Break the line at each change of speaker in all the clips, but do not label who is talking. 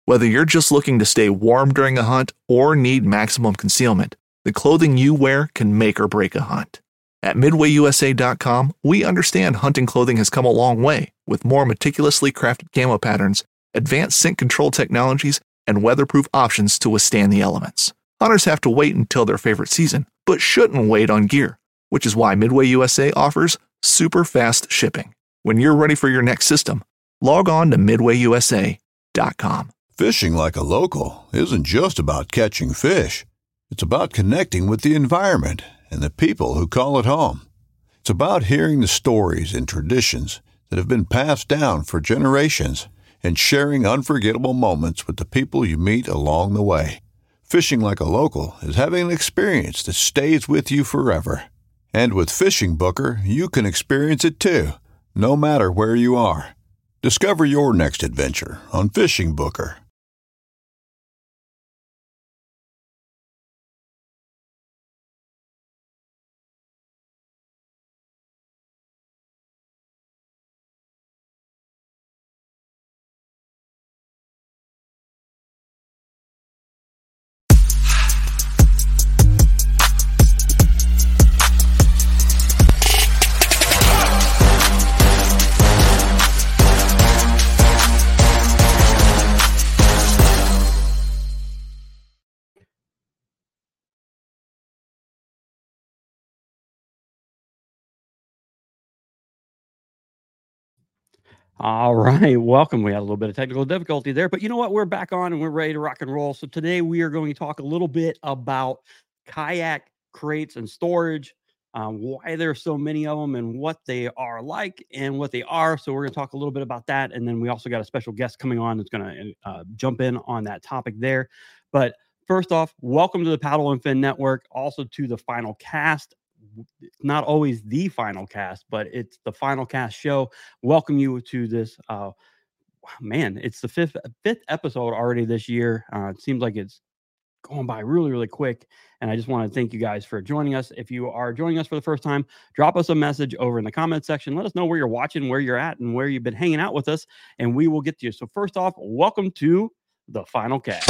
Whether you're just looking to stay warm during a hunt or need maximum concealment, the clothing you wear can make or break a hunt. At MidwayUSA.com, we understand hunting clothing has come a long way with more meticulously crafted camo patterns, advanced scent control technologies, and weatherproof options to withstand the elements. Hunters have to wait until their favorite season, but shouldn't wait on gear, which is why Midway USA offers super fast shipping. When you're ready for your next system, log on to MidwayUSA.com.
Fishing like a local isn't just about catching fish. It's about connecting with the environment and the people who call it home. It's about hearing the stories and traditions that have been passed down for generations and sharing unforgettable moments with the people you meet along the way. Fishing like a local is having an experience that stays with you forever. And with Fishing Booker, you can experience it too, no matter where you are. Discover your next adventure on Fishing Booker.
All right, welcome. We had a little bit of technical difficulty there, but you know what? We're back on and we're ready to rock and roll. So today we are going to talk a little bit about kayak crates and storage, why there's so many of them and what they are like and what they are. So we're going to talk a little bit about that. And then we also got a special guest coming on that's going to jump in on that topic there. But first off, welcome to the Paddle and Fin Network, also to the Final Cast. Not always the final cast, but it's the Final Cast show. Welcome you to this. Man, it's the fifth episode already this year. It seems like it's going by really, really quick. And I just want to thank you guys for joining us. If you are joining us for the first time, drop us a message over in the comment section. Let us know where you're watching, where you're at, and where you've been hanging out with us, and we will get to you. So first off, welcome to the Final Cast.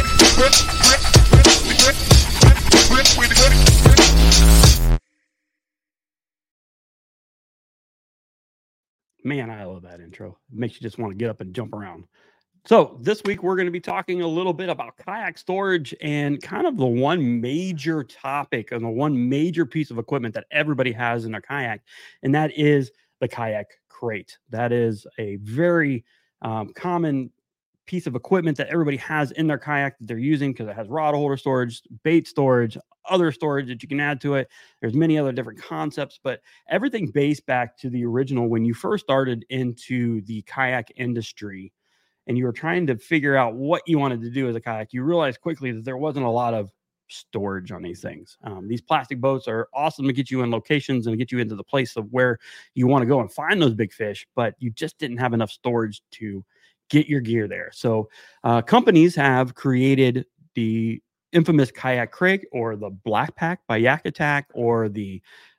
Man, I love that intro. It makes you just want to get up and jump around. So this week, we're going to be talking a little bit about kayak storage and kind of the one major topic and the one major piece of equipment that everybody has in their kayak, and that is the kayak crate. That is a very common piece of equipment that everybody has in their kayak that they're using because it has rod holder storage, bait storage, other storage that you can add to it. There's many other different concepts, but everything based back to the original when you first started into the kayak industry and you were trying to figure out what you wanted to do as a kayak. You realized quickly that there wasn't a lot of storage on these things. These plastic boats are awesome to get you in locations and get you into the place of where you want to go and find those big fish, but you just didn't have enough storage to get your gear there. So companies have created the infamous kayak crate or the Black Pack by Yak Attack or the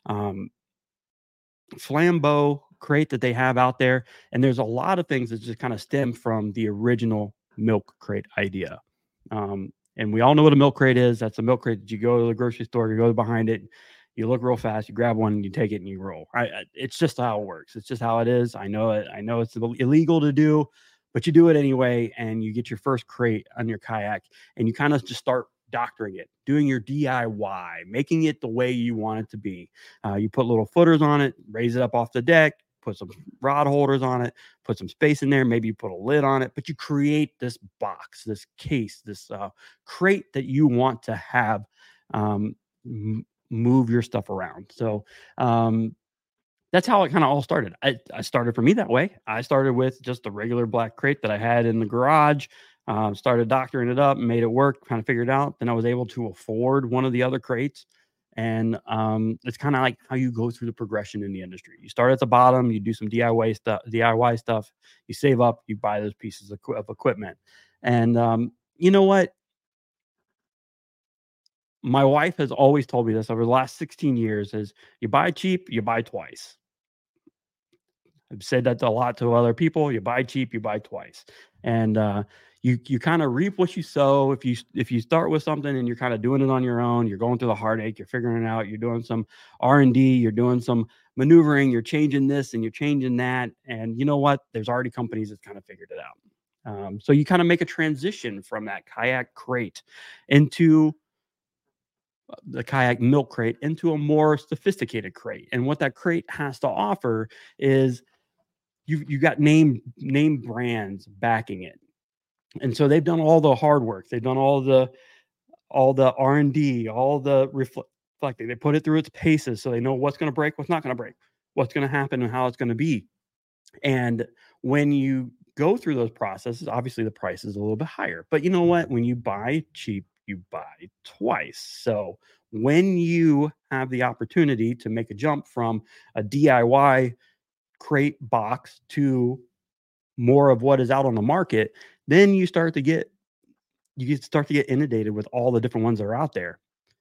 Flambeau crate that they have out there. And there's a lot of things that just kind of stem from the original milk crate idea. And we all know what a milk crate is. That's a milk crate that you go to the grocery store, you go behind it, you look real fast, you grab one, and you take it and you roll. It's just how it works. It's just how it is. I know it. I know it's illegal to do, but you do it anyway, and you get your first crate on your kayak, and you kind of just start doctoring it, doing your DIY, making it the way you want it to be. You put little footers on it, raise it up off the deck, put some rod holders on it, put some space in there, maybe you put a lid on it, but you create this box, this case, this crate that you want to have move your stuff around. So that's how it kind of all started. I started for me that way. I started with just the regular black crate that I had in the garage, started doctoring it up, made it work, kind of figured it out. Then I was able to afford one of the other crates. And it's kind of like how you go through the progression in the industry. You start at the bottom, you do some DIY stuff, you save up, you buy those pieces of equipment. And you know what? My wife has always told me this over the last 16 years is you buy cheap, you buy twice. I've said that a lot to other people. You buy cheap, you buy twice. And you kind of reap what you sow. If you start with something and you're kind of doing it on your own, you're going through the heartache, you're figuring it out, you're doing some R&D, you're doing some maneuvering, you're changing this and you're changing that. And you know what? There's already companies that kind of figured it out. So you kind of make a transition from that kayak crate into the kayak milk crate into a more sophisticated crate. And what that crate has to offer is you got name brands backing it. And so they've done all the hard work. They've done all the R&D, all the reflecting. They put it through its paces so they know what's going to break, what's not going to break, what's going to happen, and how it's going to be. And when you go through those processes, obviously the price is a little bit higher. But you know what? When you buy cheap, you buy twice. So when you have the opportunity to make a jump from a DIY crate box to more of what is out on the market, then you start to get inundated with all the different ones that are out there.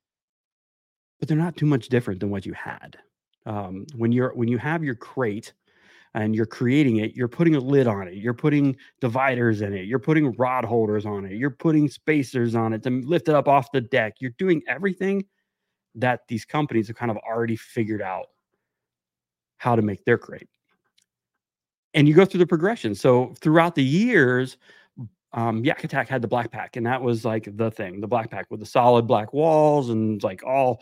But they're not too much different than what you had. When you have your crate and you're creating it, you're putting a lid on it, you're putting dividers in it, you're putting rod holders on it, you're putting spacers on it to lift it up off the deck. You're doing everything that these companies have kind of already figured out how to make their crate. And you go through the progression. So throughout the years, Yak Attack had the black pack, and that was like the thing, the black pack with the solid black walls and like all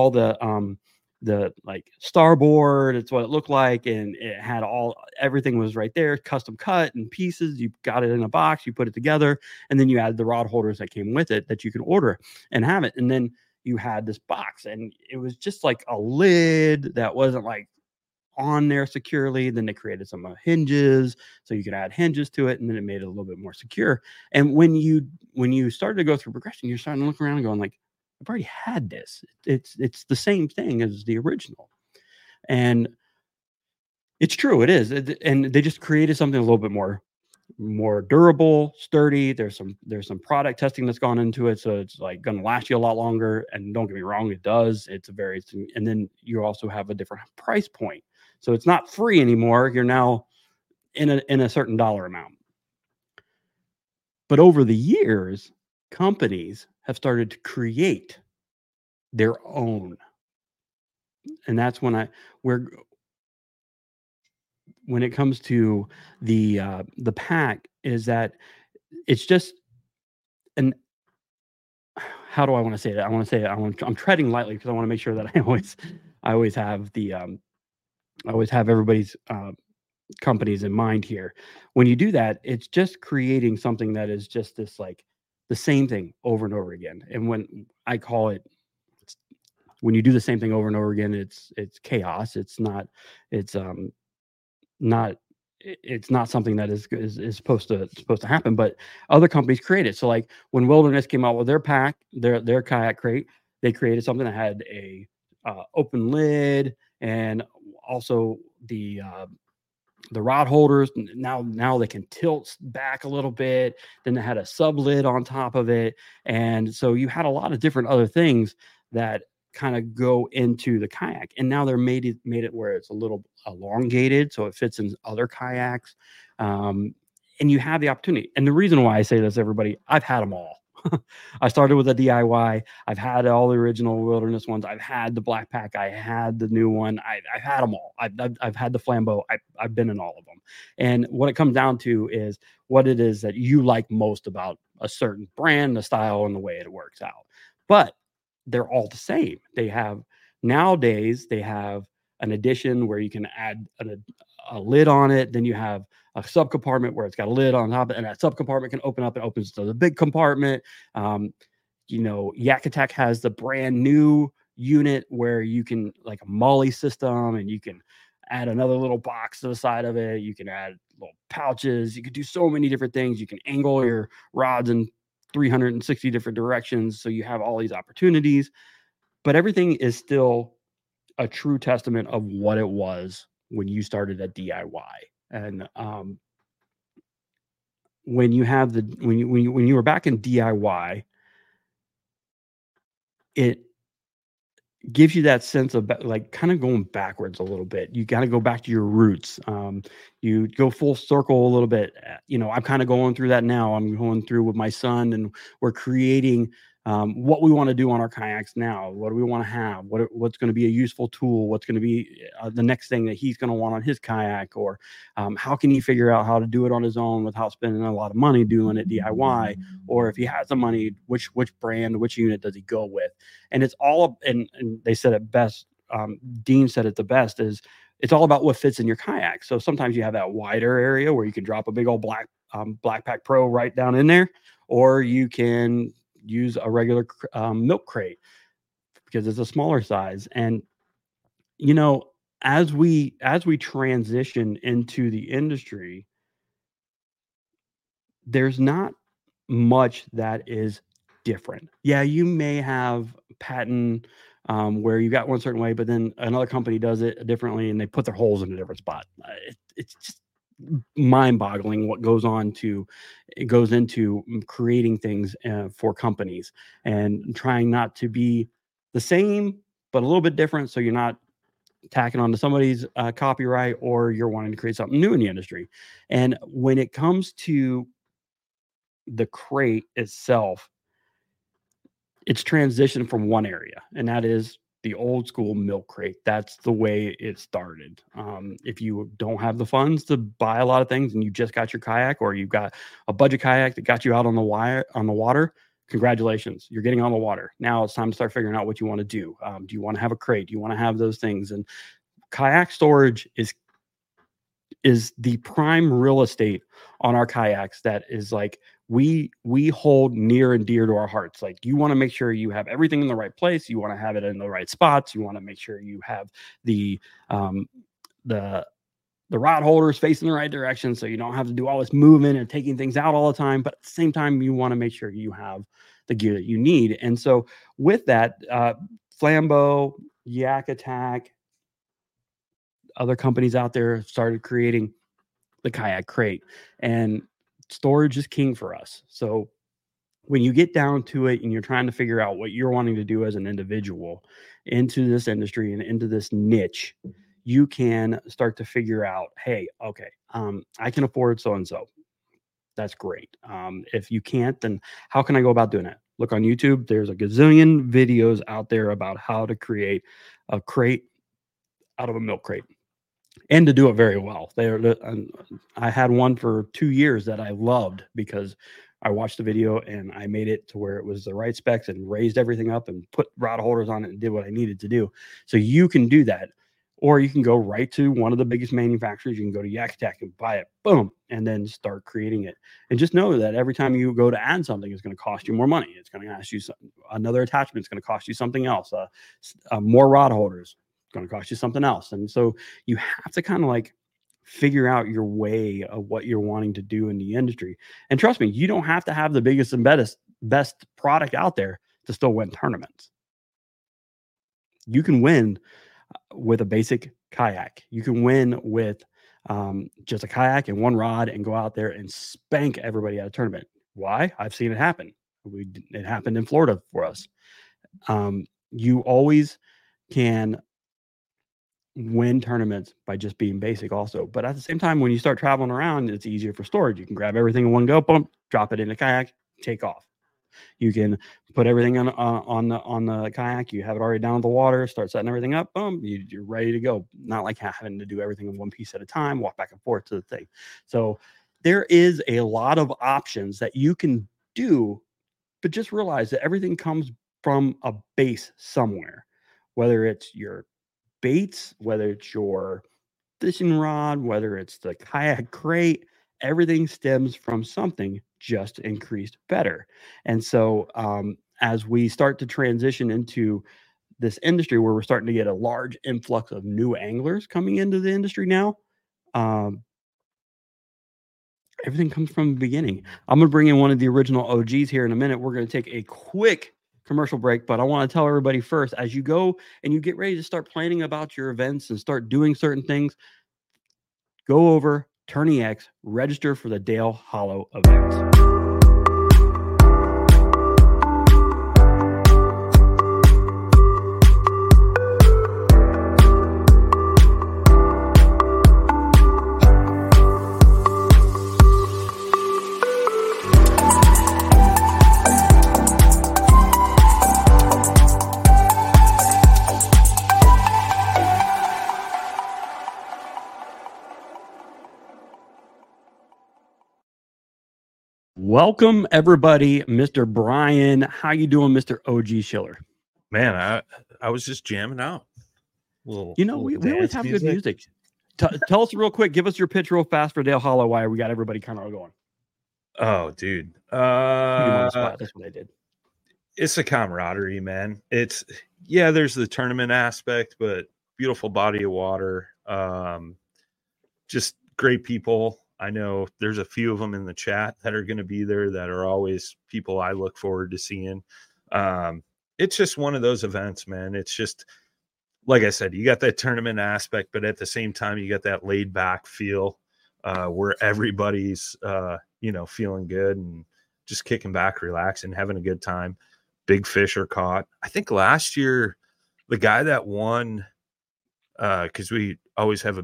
the like starboard. It's what it looked like, and it had everything was right there, custom cut and pieces. You got it in a box, you put it together, and then you added the rod holders that came with it that you could order and have it. And then you had this box, and it was just like a lid that wasn't like on there securely. Then they created some hinges so you could add hinges to it, and then it made it a little bit more secure. And when you started to go through progression, you're starting to look around and going like, I've already had this. It's the same thing as the original. And it's true, it is. And they just created something a little bit more durable, sturdy. There's some product testing that's gone into it, so it's like going to last you a lot longer. And don't get me wrong, it does. And then you also have a different price point. So it's not free anymore. You're now in a certain dollar amount. But over the years, companies have started to create their own. And that's when it comes to the pack, is that it's just how do I want to say that? I'm treading lightly because I want to make sure that I always have everybody's companies in mind here. When you do that, it's just creating something that is just this like the same thing over and over again. And when I call it, when you do the same thing over and over again, it's chaos. It's not something that is supposed to happen, but other companies create it. So like when Wilderness came out with their pack, their kayak crate, they created something that had a open lid, and also the rod holders. Now they can tilt back a little bit. Then they had a sub lid on top of it, and so you had a lot of different other things that kind of go into the kayak. And now they're made it where it's a little elongated so it fits in other kayaks, and you have the opportunity. And the reason why I say this, everybody, I've had them all. I started with a DIY. I've had all the original Wilderness ones. I've had the black pack. I had the new one. I've had them all. I've had the Flambeau. I've been in all of them. And what it comes down to is what it is that you like most about a certain brand, the style, and the way it works out. But they're all the same. Nowadays they have an addition where you can add a lid on it. Then you have a sub compartment where it's got a lid on top, and that sub compartment can open up and opens to the big compartment. Yak Attack has the brand new unit where you can, like a MOLLE system, and you can add another little box to the side of it. You can add little pouches. You can do so many different things. You can angle your rods in 360 different directions. So you have all these opportunities, but everything is still a true testament of what it was when you started at DIY. And when you were back in DIY, gives you that sense of like kind of going backwards a little bit. You got to go back to your roots. You go full circle a little bit. I'm kind of going through that now. I'm going through with my son, and we're creating what we want to do on our kayaks now. What do we want to have? What's going to be a useful tool? What's going to be the next thing that he's going to want on his kayak? Or how can he figure out how to do it on his own without spending a lot of money doing it DIY? Or if he has the money, which brand, which unit does he go with? And it's all, and they said it best. Dean said it the best, is it's all about what fits in your kayak. So sometimes you have that wider area where you can drop a big old Blackpack Pro right down in there, or you can use a regular milk crate because it's a smaller size. And as we transition into the industry, there's not much that is different. Yeah, you may have patent where you got one certain way, but then another company does it differently and they put their holes in a different spot. It's just mind-boggling what goes into creating things for companies and trying not to be the same but a little bit different, so you're not tacking onto somebody's copyright, or you're wanting to create something new in the industry. And when it comes to the crate itself, it's transitioned from one area, and that is the old school milk crate. That's the way it started. If you don't have the funds to buy a lot of things and you just got your kayak, or you've got a budget kayak that got you out on the water, congratulations, you're getting on the water. Now it's time to start figuring out what you want to do. Do you want to have a crate? Do you want to have those things? And kayak storage is the prime real estate on our kayaks that is like we hold near and dear to our hearts. Like, you want to make sure you have everything in the right place. You want to have it in the right spots. You want to make sure you have the rod holders facing the right direction, so you don't have to do all this moving and taking things out all the time. But at the same time, you want to make sure you have the gear that you need. And so with that, Flambeau, Yak Attack, other companies out there started creating the kayak crate, and storage is king for us. So when you get down to it and you're trying to figure out what you're wanting to do as an individual into this industry and into this niche, you can start to figure out, hey, okay, I can afford so-and-so. That's great. If you can't, then how can I go about doing it? Look on YouTube. There's a gazillion videos out there about how to create a crate out of a milk crate, and to do it very well. I had one for 2 years that I loved because I watched the video and I made it to where it was the right specs and raised everything up and put rod holders on it and did what I needed to do. So you can do that. Or you can go right to one of the biggest manufacturers. You can go to Yak Attack and buy it, boom, and then start creating it. And just know that every time you go to add something, it's going to cost you more money. It's going to ask you another attachment. It's going to cost you something else. More rod holders. It's going to cost you something else. And so you have to kind of like figure out your way of what you're wanting to do in the industry. And trust me, you don't have to have the biggest and best product out there to still win tournaments. You can win with a basic kayak. You can win with just a kayak and one rod and go out there and spank everybody at a tournament. Why? I've seen it happen. It happened in Florida for us. You always can win tournaments by just being basic also. But at the same time, when you start traveling around, it's easier for storage. You can grab everything in one go, boom, drop it in a kayak, take off. You can put everything on the kayak. You have it already down at the water, start setting everything up, boom, you're ready to go. Not like having to do everything in one piece at a time, walk back and forth to the thing. So there is a lot of options that you can do, but just realize that everything comes from a base somewhere, whether it's your baits, whether it's your fishing rod, whether it's the kayak crate, everything stems from something just increased better. And so as we start to transition into this industry where we're starting to get a large influx of new anglers coming into the industry now, everything comes from the beginning. I'm going to bring in one of the original OGs here in a minute. We're going to take a quick commercial break, but I want to tell everybody first, as you go and you get ready to start planning about your events and start doing certain things, go over Tourney X, register for the Dale Hollow events. Welcome everybody, Mr. Brian. How you doing, Mr. OG Schiller?
Man, I was just jamming out.
We always have good music. Tell us real quick. Give us your pitch real fast for Dale Hollow. Why we got everybody kind of going?
Oh, dude.
That's what I did.
It's a camaraderie, man. There's the tournament aspect, but beautiful body of water. Just great people. I know there's a few of them in the chat that are going to be there that are always people I look forward to seeing. It's just one of those events, man. It's just, like I said, you got that tournament aspect, but at the same time, you got that laid back feel where everybody's, feeling good and just kicking back, relaxing, having a good time. Big fish are caught. I think last year, the guy that won, because we always have a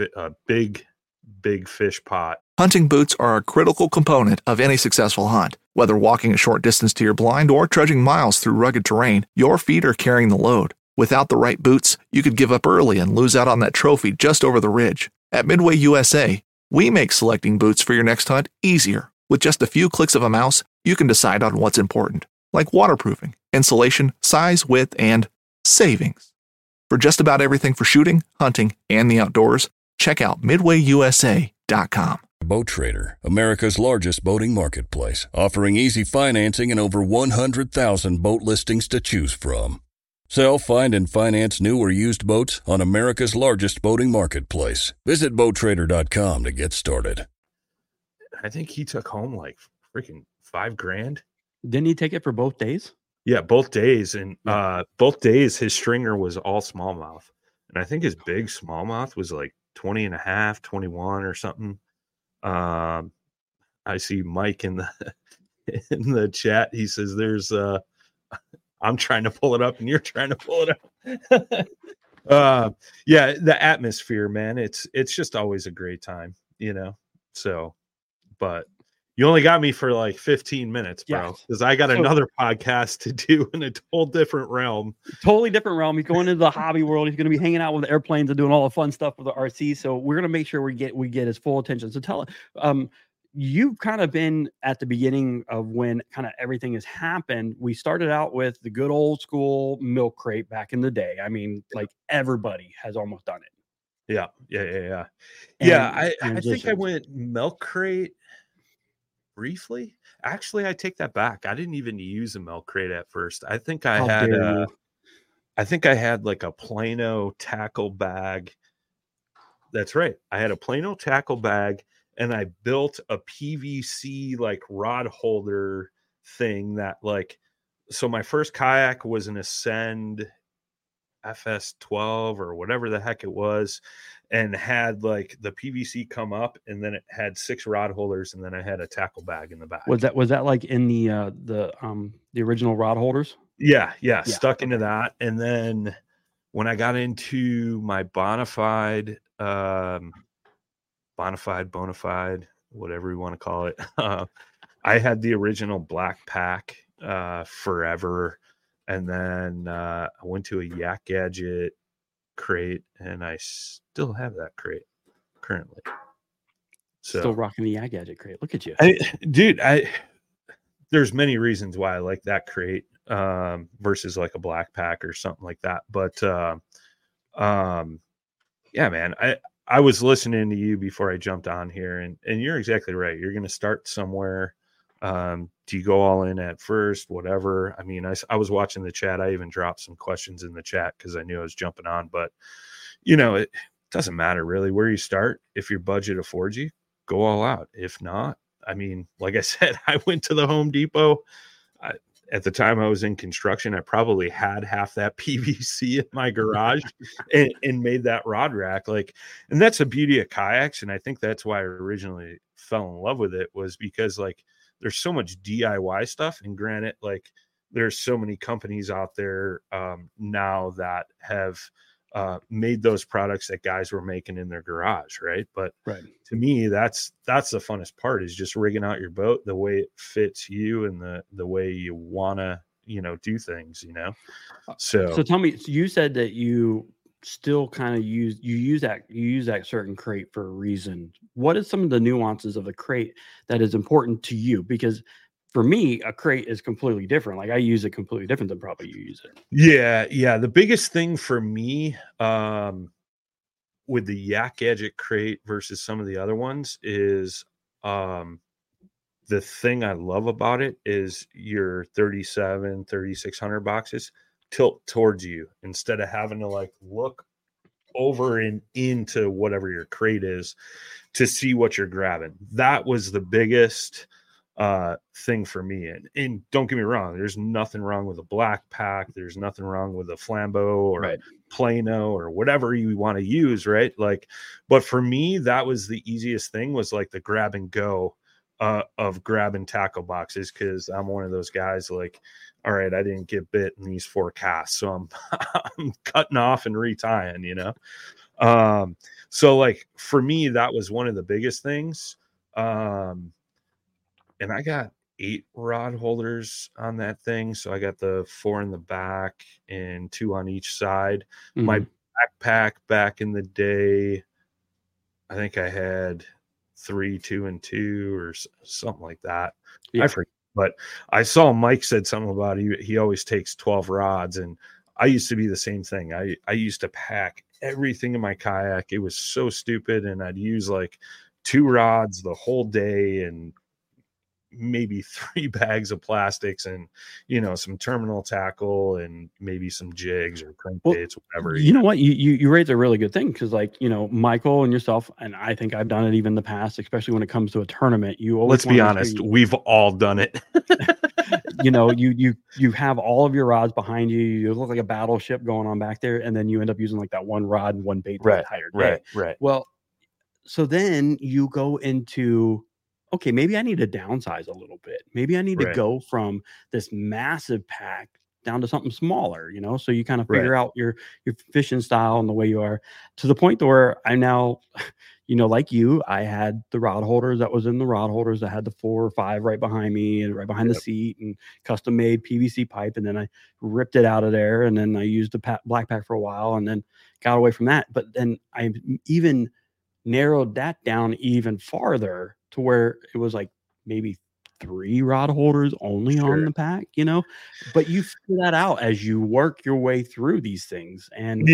big fish pot.
Hunting boots are a critical component of any successful hunt. Whether walking a short distance to your blind or trudging miles through rugged terrain, your feet are carrying the load. Without the right boots, you could give up early and lose out on that trophy just over the ridge. At Midway USA, we make selecting boots for your next hunt easier. With just a few clicks of a mouse, you can decide on what's important, like waterproofing, insulation, size, width, and savings. For just about everything for shooting, hunting, and the outdoors, check out MidwayUSA.com.
Boat Trader, America's largest boating marketplace, offering easy financing and over 100,000 boat listings to choose from. Sell, find, and finance new or used boats on America's largest boating marketplace. Visit BoatTrader.com to get started.
I think he took home like freaking $5,000.
Didn't he take it for both days?
Yeah, both days. And both days, his stringer was all smallmouth. And I think his big smallmouth was like 20 and a half, 21 or something. I see Mike in the chat. He says there's I'm trying to pull it up and you're trying to pull it up. The atmosphere, man. It's just always a great time, So, but you only got me for like 15 minutes, bro, because I got another podcast to do in a whole different realm.
Totally different realm. He's going into the hobby world. He's going to be hanging out with the airplanes and doing all the fun stuff with the RC. So we're going to make sure we get his full attention. So tell you've kind of been at the beginning of when kind of everything has happened. We started out with the good old school milk crate back in the day. I mean, like everybody has almost done it.
Yeah. I think I went milk crate briefly. Actually, I take that back. I didn't even use a milk crate at first. I think I had like a Plano tackle bag. That's right. I had a Plano tackle bag and I built a PVC like rod holder thing that so my first kayak was an Ascend FS12 or whatever the heck it was, and had like the PVC come up, and then it had 6 rod holders, and then I had a tackle bag in the back.
Was that like in the original rod holders?
Yeah, stuck into that. And then when I got into my Bonafide, whatever you want to call it, I had the original black pack forever. And then I went to a Yak Gadget crate, and I still have that crate currently. So
still rocking the Yak Gadget crate. Look at you,
there's many reasons why I like that crate versus like a black pack or something like that. But yeah, man, I was listening to you before I jumped on here, and you're exactly right. You're going to start somewhere. Do you go all in at first, whatever? I mean, I was watching the chat. I even dropped some questions in the chat because I knew I was jumping on, but it doesn't matter really where you start. If your budget affords you, go all out. If not, I mean, like I said, I went to the Home Depot. At the time I was in construction, I probably had half that PVC in my garage and made that rod rack. And that's the beauty of kayaks. And I think that's why I originally fell in love with it, was because there's so much DIY stuff. And granted, there's so many companies out there now that have made those products that guys were making in their garage. Right. But to me, that's the funnest part, is just rigging out your boat the way it fits you and the way you want to, do things, So
tell me, you said that you still kind of use that certain crate for a reason. What is some of the nuances of the crate that is important to you? Because for me, a crate is completely different. Like I use it completely different than probably you use it.
Yeah. The biggest thing for me, with the Yak Gadget crate versus some of the other ones is, the thing I love about it is your 3,600 boxes tilt towards you instead of having to like look over and into whatever your crate is to see what you're grabbing. That was the biggest thing for me. And don't get me wrong, there's nothing wrong with a black pack. There's nothing wrong with a Flambeau or Plano or whatever you want to use, right? Like, but for me, that was the easiest thing, was like the grab and go of grabbing tackle boxes, because I'm one of those guys like, all right, I didn't get bit in these 4 casts, so I'm cutting off and retying, you know? So like for me, that was one of the biggest things. And I got 8 rod holders on that thing. So I got the 4 in the back and 2 on each side.
Mm-hmm.
My backpack back in the day, I think I had 3, 2, and 2 or something like that.
Yeah.
I forget, but I saw Mike said something about he always takes 12 rods, and I used to be the same thing. I used to pack everything in my kayak. It was so stupid, and I'd use like 2 rods the whole day and maybe 3 bags of plastics and, you know, some terminal tackle and maybe some jigs or crankbaits, whatever.
You know what? You raised a really good thing, because like, you know, Michael and yourself, and I think I've done it even in the past, especially when it comes to a tournament. You always,
let's be honest, we've all done it.
You know, you have all of your rods behind you. You look like a battleship going on back there, and then you end up using like that one rod and one bait the entire day.
Right.
Well, so then you go into, okay, maybe I need to downsize a little bit. Maybe I need to go from this massive pack down to something smaller, you know? So you kind of figure out your fishing style and the way you are, to the point to where I'm now, you know, like you, I had the rod holders that was in the rod holders. I had the 4 or 5 right behind me and right behind the seat, and custom made PVC pipe. And then I ripped it out of there. And then I used the black pack for a while and then got away from that. But then I even narrowed that down even farther to where it was like maybe 3 rod holders only on the pack, you know, but you figure that out as you work your way through these things. And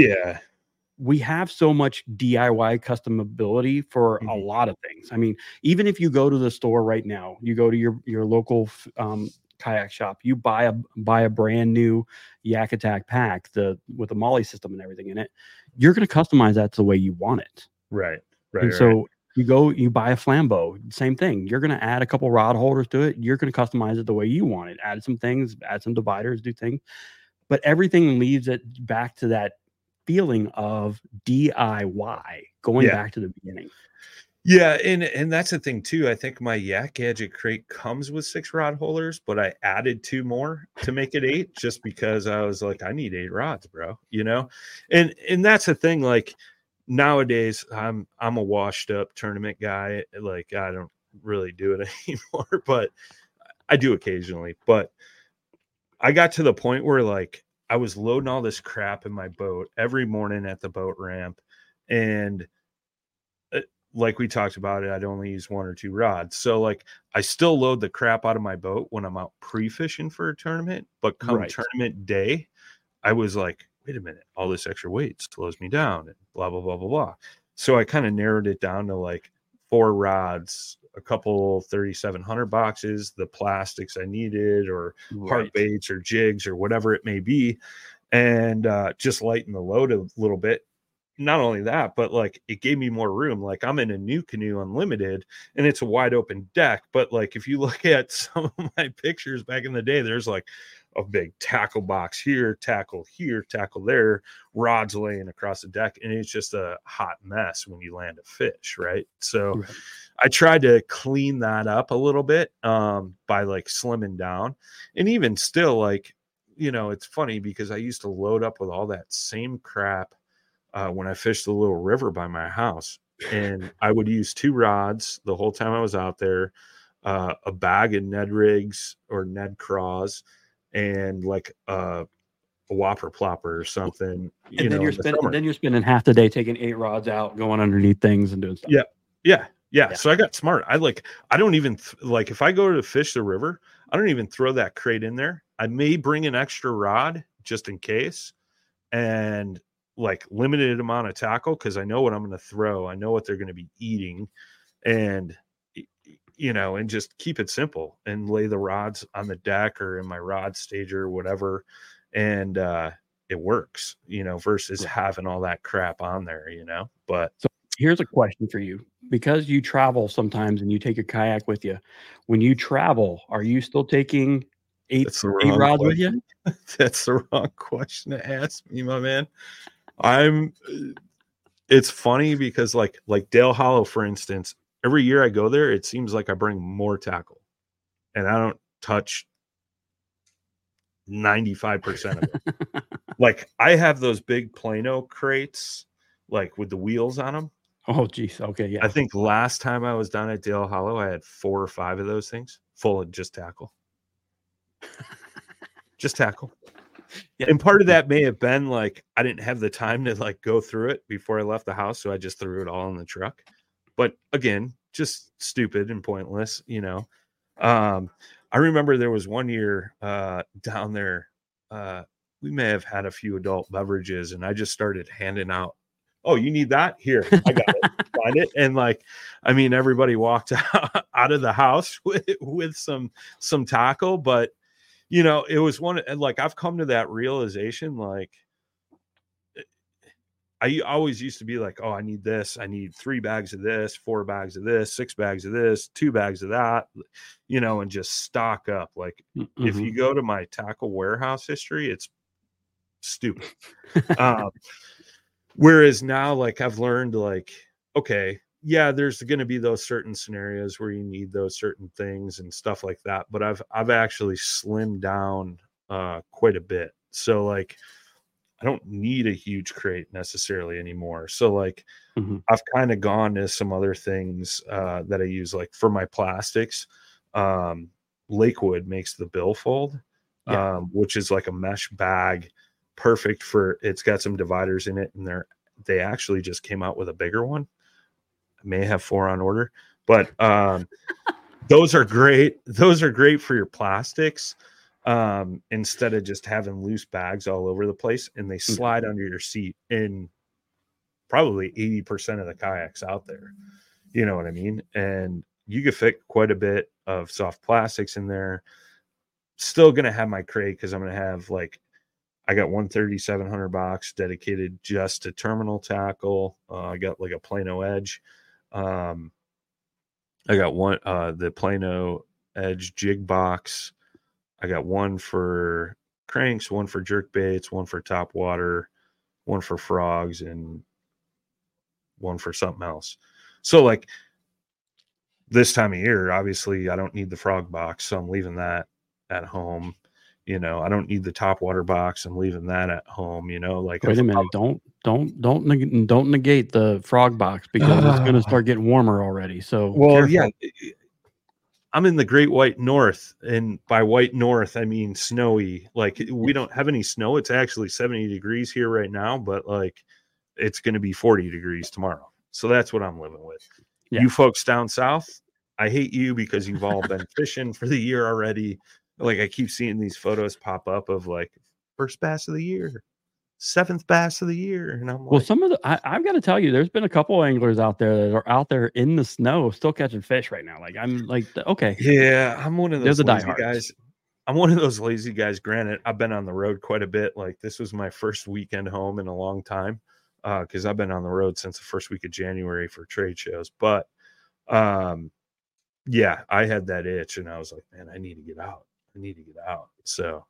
we have so much DIY customability for a lot of things. I mean, even if you go to the store right now, you go to your local kayak shop, you buy a brand new Yak Attack pack with a MOLLE system and everything in it, you're going to customize that to the way you want it.
Right.
So you buy a Flambeau, same thing. You're going to add a couple rod holders to it. You're going to customize it the way you want it. Add some things, add some dividers, do things. But everything leaves it back to that feeling of DIY, going back to the beginning.
Yeah, and that's the thing too. I think my Yak Gadget crate comes with 6 rod holders, but I added 2 more to make it 8, just because I was like, I need 8 rods, bro. You know, and that's the thing. Like, nowadays, I'm a washed up tournament guy. Like, I don't really do it anymore, but I do occasionally. But I got to the point where like I was loading all this crap in my boat every morning at the boat ramp, and like we talked about it, I'd only use 1 or 2 rods. So like I still load the crap out of my boat when I'm out pre-fishing for a tournament, but come tournament day, I was like, wait a minute, all this extra weight slows me down and blah, blah, blah, blah, blah. So I kind of narrowed it down to like 4 rods, a couple 3,700 boxes, the plastics I needed, or heart baits or jigs or whatever it may be, and just lighten the load a little bit. Not only that, but like it gave me more room. Like I'm in a New Canoe Unlimited and it's a wide open deck. But like if you look at some of my pictures back in the day, there's like a big tackle box here, tackle there, rods laying across the deck. And it's just a hot mess when you land a fish, right? So I tried to clean that up a little bit by like slimming down. And even still, like, you know, it's funny because I used to load up with all that same crap when I fished the little river by my house, and I would use 2 rods the whole time I was out there, a bag of Ned rigs or Ned craws, and like a a whopper plopper or something.
And then you're spending half the day taking 8 rods out, going underneath things and doing stuff.
Yeah. So I got smart. I don't even like, if I go to fish the river, I don't even throw that crate in there. I may bring an extra rod just in case, and like limited amount of tackle, because I know what I'm going to throw. I know what they're going to be eating, and and just keep it simple and lay the rods on the deck or in my rod stager or whatever. And it works, versus having all that crap on there, but.
So here's a question for you, because you travel sometimes and you take your kayak with you. When you travel, are you still taking eight rods with you?
That's the wrong question to ask me, my man. It's funny because like Dale Hollow, for instance, every year I go there, it seems like I bring more tackle, and I don't touch 95% of it. Like, I have those big Plano crates, like with the wheels on them.
Oh, geez. Okay. Yeah.
I think last time I was down at Dale Hollow, I had 4 or 5 of those things full of just tackle. Just tackle. Yeah. And part of that may have been like, I didn't have the time to like go through it before I left the house. So I just threw it all in the truck. But again, just stupid and pointless, I remember there was one year down there, we may have had a few adult beverages, and I just started handing out, oh, you need that? Here, I got it. Find it. And like, I mean, everybody walked out of the house with some tackle, but it was one, like, I've come to that realization, like, I always used to be like, oh, I need this. I need 3 bags of this, 4 bags of this, 6 bags of this, 2 bags of that, and just stock up. Like, if you go to my tackle warehouse history, it's stupid. Whereas now, like, I've learned, like, okay, yeah, there's going to be those certain scenarios where you need those certain things and stuff like that. But I've actually slimmed down quite a bit. So like, I don't need a huge crate necessarily anymore. So like, I've kind of gone to some other things that I use, like for my plastics. Lakewood makes the billfold, which is like a mesh bag, perfect for, it's got some dividers in it, and they actually just came out with a bigger one. I may have 4 on order, but those are great. Those are great for your plastics. Instead of just having loose bags all over the place, and they slide under your seat in probably 80% of the kayaks out there. You know what I mean? And you could fit quite a bit of soft plastics in there. Still going to have my crate, because I'm going to have, like, I got one 3,700 box dedicated just to terminal tackle. I got like a Plano Edge. I got one, the Plano Edge jig box. I got one for cranks, one for jerk baits, one for top water, one for frogs, and one for something else. So like, this time of year, obviously I don't need the frog box, so I'm leaving that at home. I don't need the top water box, I'm leaving that at home. Like,
wait a minute, don't negate the frog box, because it's going to start getting warmer already. So careful.
Yeah, I'm in the Great White North, and by White North I mean snowy. Like, we don't have any snow. It's actually 70 degrees here right now, but like, it's going to be 40 degrees tomorrow. So that's what I'm living with. Yeah. You folks down south, I hate you, because you've all been fishing for the year already. Like, I keep seeing these photos pop up of like first bass of the year, 7th bass of the year. And I'm like,
well, some of the, I've got to tell you, there's been a couple anglers out there that are out there in the snow still catching fish right now. Like, I'm like, okay.
Yeah, I'm one of those lazy guys. I'm one of those lazy guys. Granted, I've been on the road quite a bit. Like, this was my first weekend home in a long time, because I've been on the road since the first week of January for trade shows. But yeah, I had that itch, and I was like, man, I need to get out. So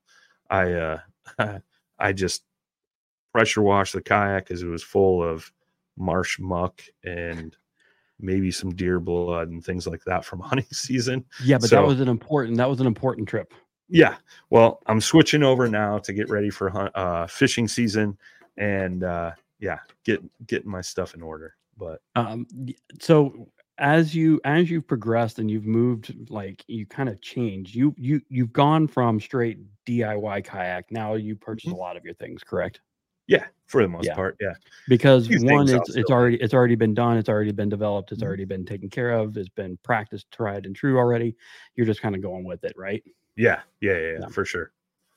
I just pressure washed the kayak, because it was full of marsh muck and maybe some deer blood and things like that from hunting season.
Yeah, but that was an important trip.
Yeah. Well, I'm switching over now to get ready for fishing season, and getting my stuff in order. But
so as you've progressed and you've moved, like, you kind of changed, you've gone from straight DIY kayak. Now you purchase a lot of your things, correct?
Yeah, for the most part, yeah.
Because
Few
one,
things
it's already been done, it's already been developed, it's already been taken care of, it's been practiced, tried and true already. You're just kind of going with it, right?
Yeah, for sure.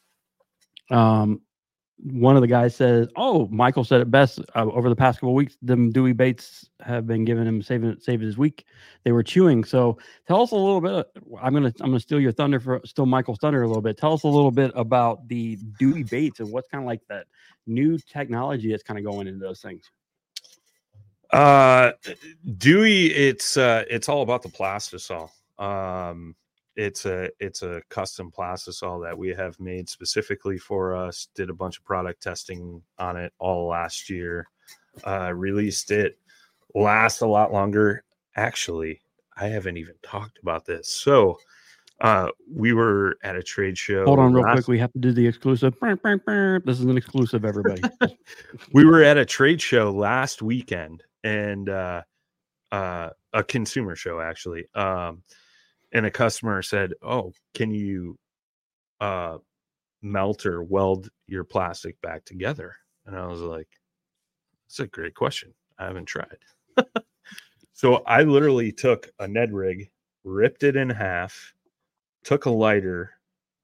One of the guys says, "Oh, Michael said it best. Over the past couple of weeks, them Dewey baits have been giving him saving his week. They were chewing. So tell us a little bit. I'm gonna steal your thunder steal Michael's thunder a little bit. Tell us a little bit about the Dewey baits and what's kind of like that new technology that's kind of going into those things."
Dewey, it's all about the plastisol. It's a custom plastisol that we have made specifically for us. Did a bunch of product testing on it all last year. Released it. Lasts a lot longer. Actually, I haven't even talked about this. So we were at a trade show.
Hold on real quick. We have to do the exclusive. This is an exclusive, everybody.
We were at a trade show last weekend and a consumer show, actually. And a customer said, "Oh, can you melt or weld your plastic back together?" And I was like, "That's a great question. I haven't tried." So I literally took a Ned rig, ripped it in half, took a lighter,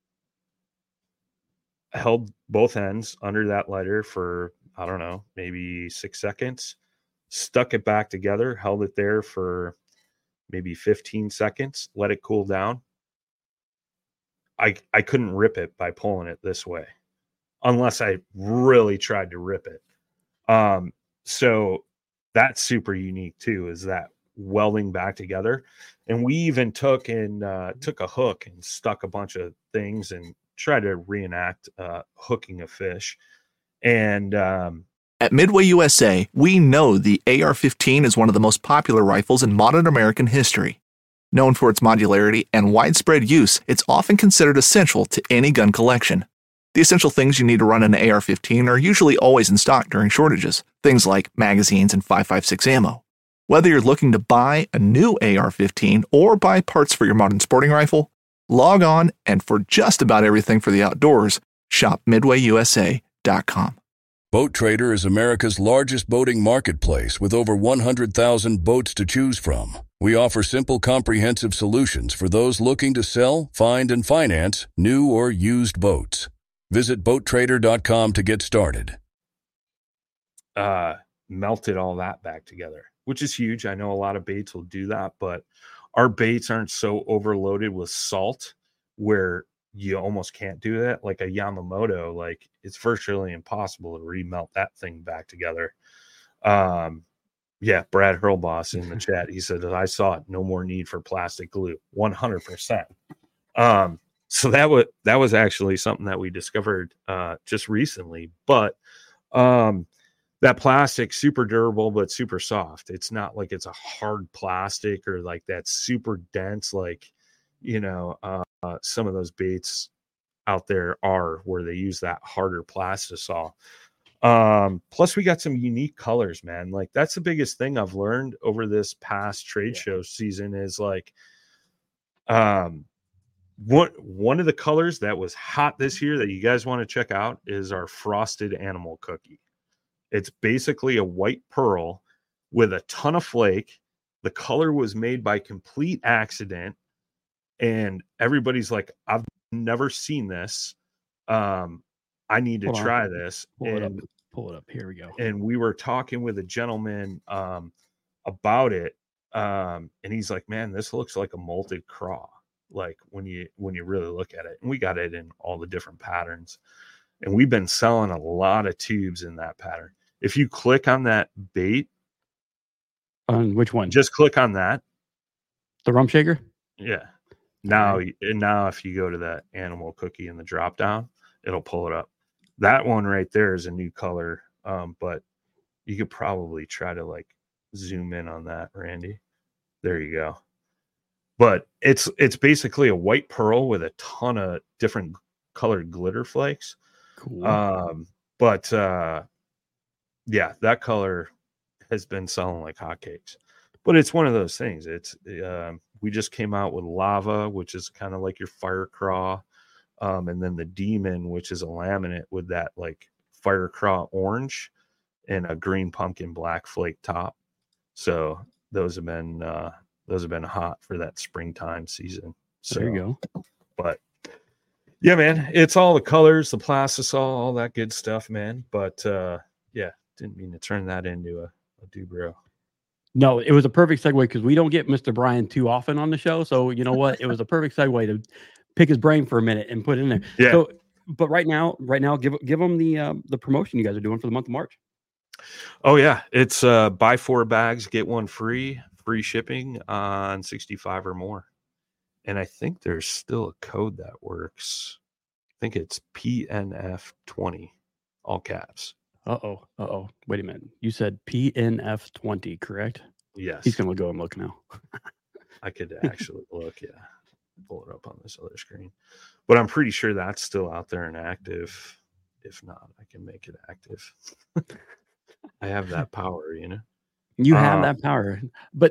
held both ends under that lighter for, I don't know, maybe 6 seconds, stuck it back together, held it there for maybe 15 seconds, let it cool down. I couldn't rip it by pulling it this way unless I really tried to rip it. So that's super unique too, is that welding back together. And we even took a hook and stuck a bunch of things and tried to reenact hooking a fish. And
at Midway USA, we know the AR-15 is one of the most popular rifles in modern American history. Known for its modularity and widespread use, it's often considered essential to any gun collection. The essential things you need to run an AR-15 are usually always in stock during shortages, things like magazines and 5.56 ammo. Whether you're looking to buy a new AR-15 or buy parts for your modern sporting rifle, log on and for just about everything for the outdoors, shop MidwayUSA.com.
Boat Trader is America's largest boating marketplace with over 100,000 boats to choose from. We offer simple, comprehensive solutions for those looking to sell, find, and finance new or used boats. Visit BoatTrader.com to get started.
Melted all that back together, which is huge. I know a lot of baits will do that, but our baits aren't so overloaded with salt where you almost can't do that. Like a Yamamoto, like it's virtually impossible to remelt that thing back together. Yeah, Brad Hurlboss in the chat, he said that I saw it. No more need for plastic glue. 100%. So that was actually something that we discovered just recently. But that plastic, super durable but super soft. It's not like it's a hard plastic or like that super dense, like, you know, some of those baits out there are, where they use that harder plastisol. Plus we got some unique colors, man. Like that's the biggest thing I've learned over this past trade show season is like, one of the colors that was hot this year that you guys want to check out is our frosted animal cookie. It's basically a white pearl with a ton of flake. The color was made by complete accident. And everybody's like, I've never seen this. I need to try this.
Pull it up. Here we go.
And we were talking with a gentleman about it. And he's like, man, this looks like a molted craw. Like when you really look at it. And we got it in all the different patterns. And we've been selling a lot of tubes in that pattern. If you click on that bait.
On which one?
Just click on that.
The Rump Shaker?
Yeah. Now if you go to that animal cookie in the drop down, it'll pull it up. That one right there is a new color. But you could probably try to like zoom in on that, Randy. There you go. But it's basically a white pearl with a ton of different colored glitter flakes.
Cool.
Yeah, that color has been selling like hotcakes. But it's one of those things. It's we just came out with lava, which is kind of like your fire craw. And then the Demon, which is a laminate with that like fire craw orange and a green pumpkin black flake top. So those have been hot for that springtime season. So
there you go.
But yeah, man, it's all the colors, the plastisol, all that good stuff, man. But yeah, didn't mean to turn that into a Dubro.
No, it was a perfect segue because we don't get Mr. Brian too often on the show. So you know what? It was a perfect segue to pick his brain for a minute and put it in there.
Yeah.
So, but right now, give them the promotion you guys are doing for the month of March.
Oh yeah, it's buy 4 bags, get 1 free shipping on 65 or more. And I think there's still a code that works. I think it's PNF20, all caps.
Uh-oh. Wait a minute. You said PNF20, correct?
Yes.
He's going to go and look now.
I could actually look, yeah. Pull it up on this other screen. But I'm pretty sure that's still out there and active. If not, I can make it active. I have that power, you know?
You have that power. But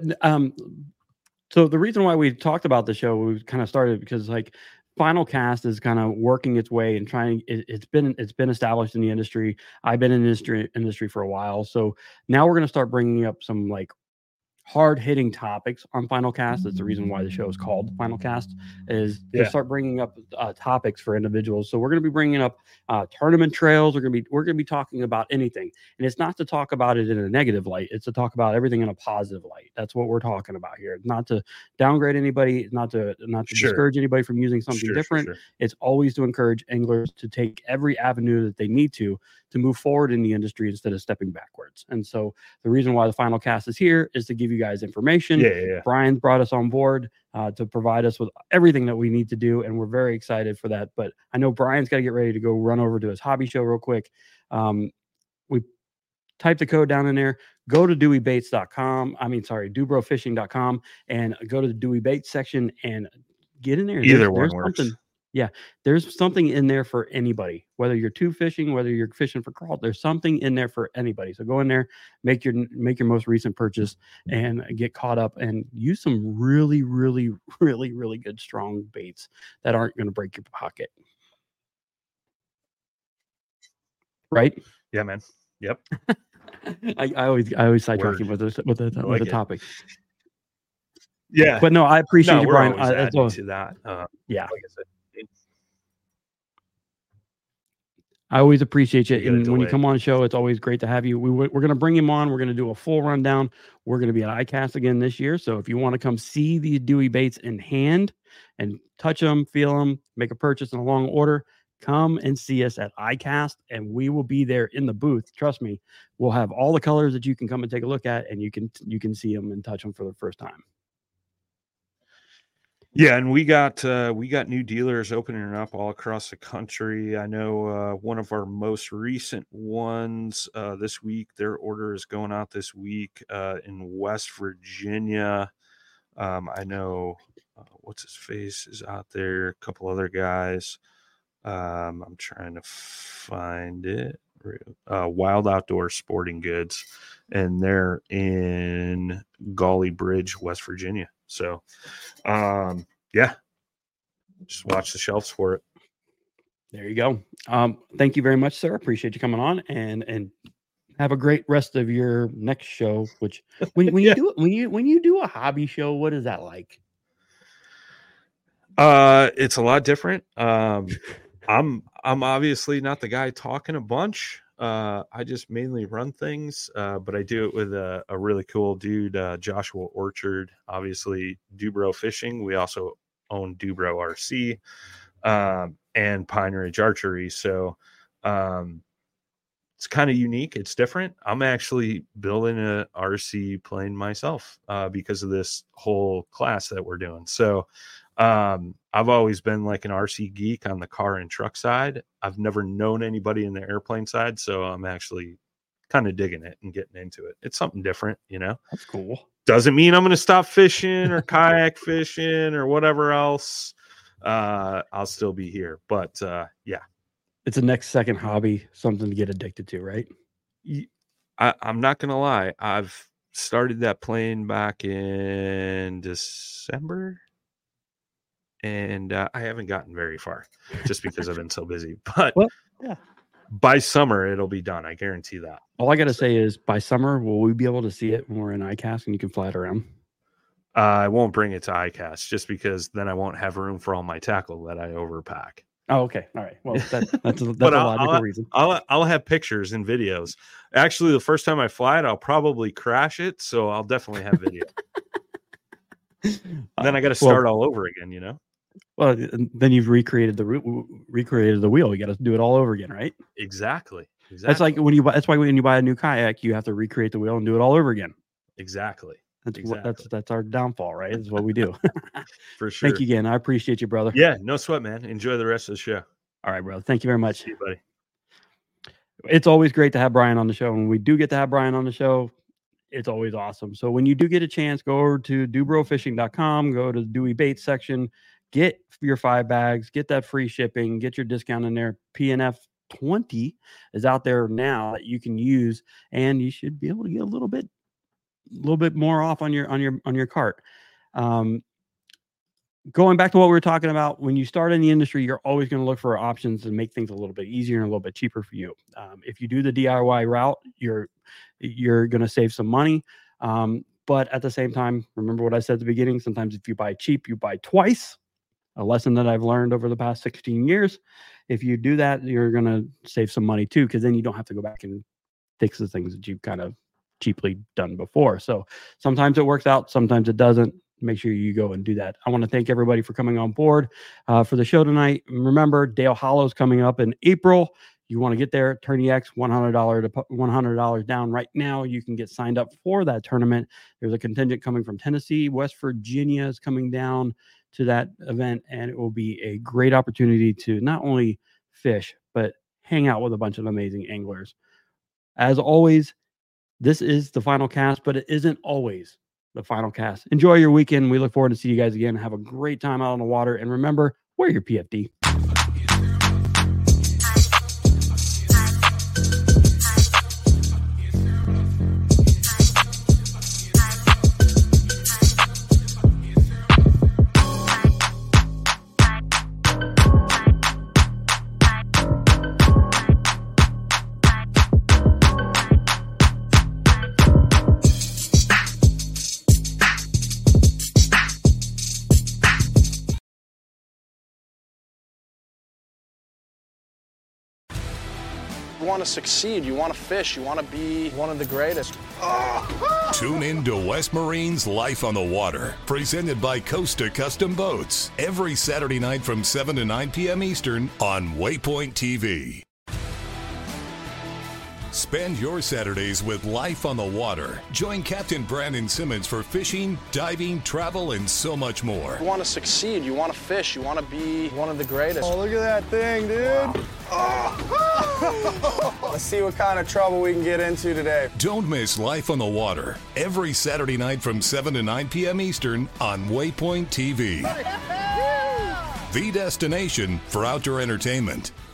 so the reason why we talked about the show, we kind of started because like Final Cast is kind of working its way and trying. It's been established in the industry. I've been in the industry for a while, so now we're going to start bringing up some like hard-hitting topics on Final Cast. That's the reason why the show is called Final Cast, is to start bringing up topics for individuals. So we're going to be bringing up tournament trails. We're going to be talking about anything, and it's not to talk about it in a negative light. It's to talk about everything in a positive light. That's what we're talking about here. It's not to downgrade anybody. It's not to discourage anybody from using something different. It's always to encourage anglers to take every avenue that they need to move forward in the industry instead of stepping backwards. And so the reason why the Final Cast is here is to give you guys information. Brian brought us on board to provide us with everything that we need to do, and we're very excited for that. But I know Brian's got to get ready to go run over to his hobby show real quick. We type the code down in there. Go to dubrofishing.com and go to the Dewey Baits section and get in there.
Either one works.
Yeah, there's something in there for anybody, whether you're tube fishing, whether you're fishing for crawl, there's something in there for anybody. So go in there, make your most recent purchase and get caught up and use some really, really, really, really good, strong baits that aren't going to break your pocket. Right?
Yeah, man. Yep.
I always sidetrack you with the topic.
Yeah.
But no, I appreciate you, Brian.
To that.
Yeah.
Like I said,
I always appreciate you. And when you come on the show, it's always great to have you. We're going to bring him on. We're going to do a full rundown. We're going to be at ICAST again this year. So if you want to come see these Dewey baits in hand and touch them, feel them, make a purchase in a long order, come and see us at ICAST, and we will be there in the booth. Trust me, we'll have all the colors that you can come and take a look at, and you can see them and touch them for the first time.
Yeah, and we got new dealers opening up all across the country. I know one of our most recent ones this week, their order is going out this week in West Virginia. I know what's his face is out there, a couple other guys. I'm trying to find it. Wild Outdoor Sporting Goods, and they're in Gauley Bridge, West Virginia. So, yeah, just watch the shelves for it.
There you go. Thank you very much, sir. Appreciate you coming on, and have a great rest of your next show. Which when you do a hobby show, what is that like?
It's a lot different. I'm obviously not the guy talking a bunch. I just mainly run things, but I do it with a really cool dude, Joshua Orchard, obviously Dubro Fishing. We also own Dubro RC, and Pine Ridge Archery. So, it's kind of unique. It's different. I'm actually building a RC plane myself, because of this whole class that we're doing. So, I've always been like an RC geek on the car and truck side. I've never known anybody in the airplane side, so I'm actually kind of digging it and getting into it. It's something different, you know.
That's cool.
Doesn't mean I'm going to stop fishing or kayak fishing or whatever else. I'll still be here, but yeah,
it's a next second hobby, something to get addicted to, right?
I'm not going to lie. I've started that plane back in December. and I haven't gotten very far just because I've been so busy. But
Well, yeah.
by summer, it'll be done. I guarantee that.
All I got to say is by summer, will we be able to see it when we're in ICAST and you can fly it around?
I won't bring it to ICAST just because then I won't have room for all my tackle that I overpack.
Oh, okay. All right. Well, that's a
But
logical reason.
I'll have pictures and videos. Actually, the first time I fly it, I'll probably crash it, so I'll definitely have video. Then I got to start all over again, you know.
Well, then you've recreated the wheel. You got to do it all over again, right?
Exactly.
That's like when you buy. That's why when you buy a new kayak, you have to recreate the wheel and do it all over again.
Exactly.
That's our downfall, right? That's what we do.
For sure.
Thank you again. I appreciate you, brother.
Yeah, no sweat, man. Enjoy the rest of the show.
All right, bro. Thank you very much.
See you, buddy.
It's always great to have Brian on the show. When we do get to have Brian on the show, it's always awesome. So when you do get a chance, go over to dubrofishing.com, go to the Dewey Baits section, get your 5 bags, get that free shipping, get your discount in there. PNF 20 is out there now that you can use, and you should be able to get a little bit more off on your cart. Going back to what we were talking about, when you start in the industry, you're always going to look for options to make things a little bit easier and a little bit cheaper for you. If you do the DIY route, you're going to save some money. But at the same time, remember what I said at the beginning, sometimes if you buy cheap, you buy twice. A lesson that I've learned over the past 16 years. If you do that, you're going to save some money too, because then you don't have to go back and fix the things that you've kind of cheaply done before. So sometimes it works out, sometimes it doesn't. Make sure you go and do that. I want to thank everybody for coming on board for the show tonight. Remember, Dale Hollow's coming up in April. You want to get there, Tourney X, $100 down right now. You can get signed up for that tournament. There's a contingent coming from Tennessee. West Virginia is coming down to that event, and it will be a great opportunity to not only fish, but hang out with a bunch of amazing anglers. As always, this is the final cast, but it isn't always the final cast. Enjoy your weekend. We look forward to see you guys again. Have a great time out on the water. And remember, wear your PFD.
You want to succeed, you want to fish, you want to be one of the greatest.
Tune in to West Marine's Life on the Water, presented by Costa Custom Boats, every Saturday night from 7 to 9 p.m. Eastern on Waypoint TV. Spend your Saturdays with Life on the Water. Join Captain Brandon Simmons for fishing, diving, travel, and so much more.
You want to succeed, you want to fish, you want to be one of the greatest.
Oh, look at that thing, dude. Wow. Oh. Let's see what kind of trouble we can get into today.
Don't miss Life on the Water, every Saturday night from 7 to 9 p.m. Eastern on Waypoint TV. The destination for outdoor entertainment.